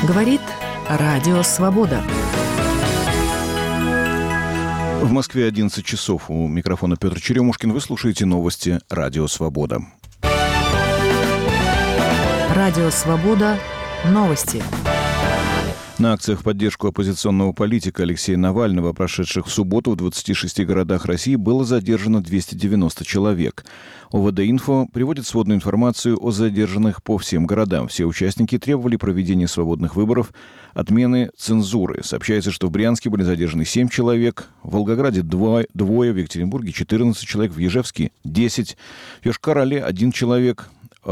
Говорит Радио Свобода. В Москве 11 часов. У микрофона Петр Черемушкин. Вы слушаете новости Радио Свобода. Радио Свобода. Новости. На акциях в поддержку оппозиционного политика Алексея Навального, прошедших в субботу в 26 городах России, было задержано 290 человек. ОВД-Инфо приводит сводную информацию о задержанных по всем городам. Все участники требовали проведения свободных выборов, отмены цензуры. Сообщается, что в Брянске были задержаны 7 человек, в Волгограде двое, в Екатеринбурге 14 человек, в Ижевске 10, в Йошкар-Оле 1 человек,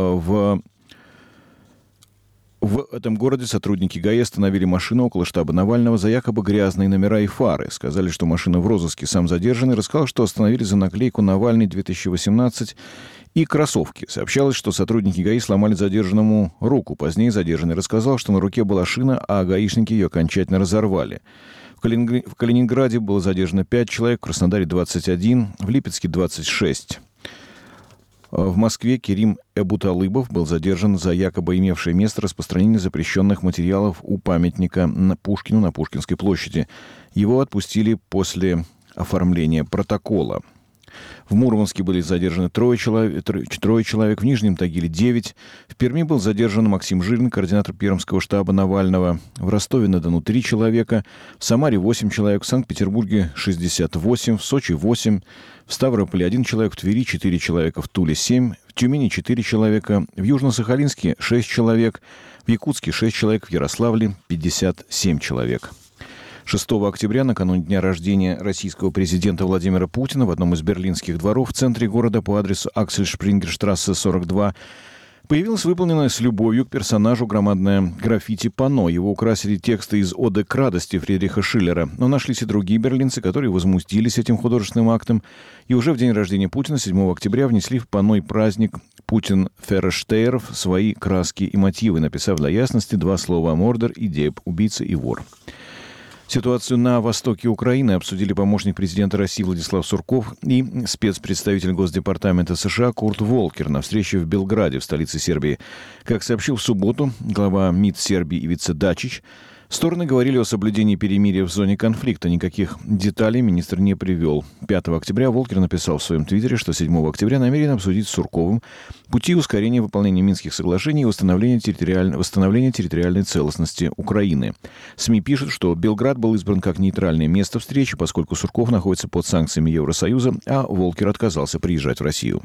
В этом городе сотрудники ГАИ остановили машину около штаба Навального за якобы грязные номера и фары. Сказали, что машина в розыске. Сам задержанный рассказал, что остановили за наклейку «Навальный 2018» и кроссовки. Сообщалось, что сотрудники ГАИ сломали задержанному руку. Позднее задержанный рассказал, что на руке была шина, а гаишники ее окончательно разорвали. В Калининграде было задержано 5 человек, в Краснодаре 21, в Липецке 26. В Москве Керим Эбуталыбов был задержан за якобы имевшее место распространение запрещенных материалов у памятника Пушкину на Пушкинской площади. Его отпустили после оформления протокола. В Мурманске были задержаны трое человек, в Нижнем Тагиле 9. В Перми был задержан Максим Жилин, координатор Пермского штаба Навального. В Ростове-на-Дону 3 человека, в Самаре 8 человек, в Санкт-Петербурге 68, в Сочи 8, в Ставрополе 1 человек, в Твери 4 человека, в Туле 7, в Тюмени 4 человека, в Южно-Сахалинске 6 человек, в Якутске 6 человек, в Ярославле 57 человек. 6 октября, накануне дня рождения российского президента Владимира Путина, в одном из берлинских дворов в центре города по адресу Аксель-Шпрингерштрассе 42, появилась выполненная с любовью к персонажу громадное граффити-панно. Его украсили тексты из «Оды к радости» Фридриха Шиллера. Но нашлись и другие берлинцы, которые возмутились этим художественным актом. И уже в день рождения Путина, 7 октября, внесли в панно и праздник «Путин Феррештейров» свои краски и мотивы, написав для ясности 2 слова «Мордор» и «Деб» — убийца и вор. Ситуацию на востоке Украины обсудили помощник президента России Владислав Сурков и спецпредставитель Госдепартамента США Курт Волкер на встрече в Белграде, в столице Сербии. Как сообщил в субботу глава МИД Сербии Ивица Дачич, стороны говорили о соблюдении перемирия в зоне конфликта. Никаких деталей министр не привел. 5 октября Волкер написал в своем твиттере, что 7 октября намерен обсудить с Сурковым пути ускорения выполнения Минских соглашений и восстановления территориальной целостности Украины. СМИ пишут, что Белград был избран как нейтральное место встречи, поскольку Сурков находится под санкциями Евросоюза, а Волкер отказался приезжать в Россию.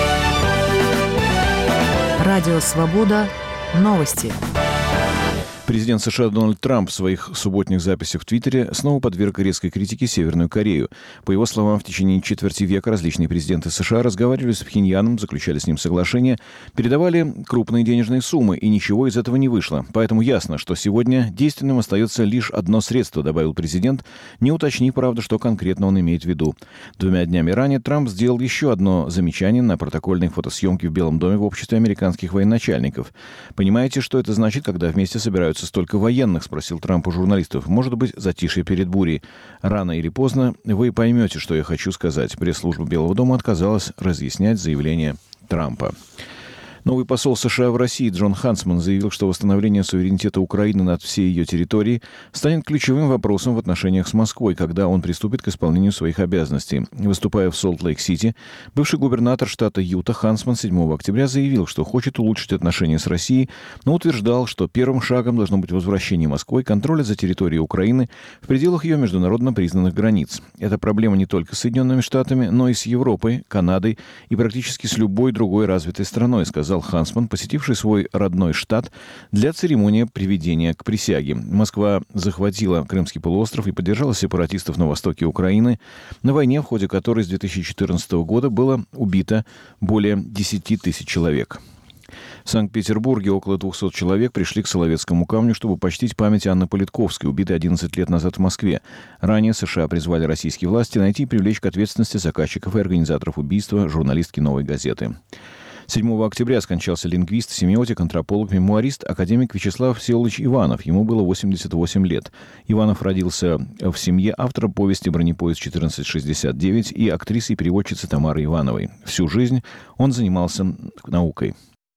Радио Свобода. Новости. Президент США Дональд Трамп в своих субботних записях в Твиттере снова подверг резкой критике Северную Корею. По его словам, в течение четверти века различные президенты США разговаривали с Пхеньяном, заключали с ним соглашения, передавали крупные денежные суммы, и ничего из этого не вышло. Поэтому ясно, что сегодня действенным остается лишь одно средство, добавил президент, не уточнив, правда, что конкретно он имеет в виду. 2 днями ранее Трамп сделал еще одно замечание на протокольной фотосъемке в Белом доме в обществе американских военачальников. «Понимаете, что это значит, когда вместе собираются столько военных?» — спросил Трамп у журналистов. «Может быть, затишье перед бурей. Рано или поздно вы поймете, что я хочу сказать». Пресс-служба Белого дома отказалась разъяснять заявление Трампа. Новый посол США в России Джон Хансман заявил, что восстановление суверенитета Украины над всей ее территорией станет ключевым вопросом в отношениях с Москвой, когда он приступит к исполнению своих обязанностей. Выступая в Солт-Лейк-Сити, бывший губернатор штата Юта Хансман 7 октября заявил, что хочет улучшить отношения с Россией, но утверждал, что первым шагом должно быть возвращение Москвой контроля за территорией Украины в пределах ее международно признанных границ. Это проблема не только с Соединенными Штатами, но и с Европой, Канадой и практически с любой другой развитой страной, сказал Хансман, посетивший свой родной штат для церемонии приведения к присяге. Москва захватила Крымский полуостров и поддержала сепаратистов на востоке Украины, на войне, в ходе которой с 2014 года было убито более 10 тысяч человек. В Санкт-Петербурге около 200 человек пришли к Соловецкому камню, чтобы почтить память Анны Политковской, убитой 11 лет назад в Москве. Ранее США призвали российские власти найти и привлечь к ответственности заказчиков и организаторов убийства журналистки «Новой газеты». 7 октября скончался лингвист, семиотик, антрополог, мемуарист, академик Вячеслав Всеволодович Иванов. Ему было 88 лет. Иванов родился в семье автора повести «Бронепоезд 1469» и актрисы и переводчицы Тамары Ивановой. Всю жизнь он занимался наукой.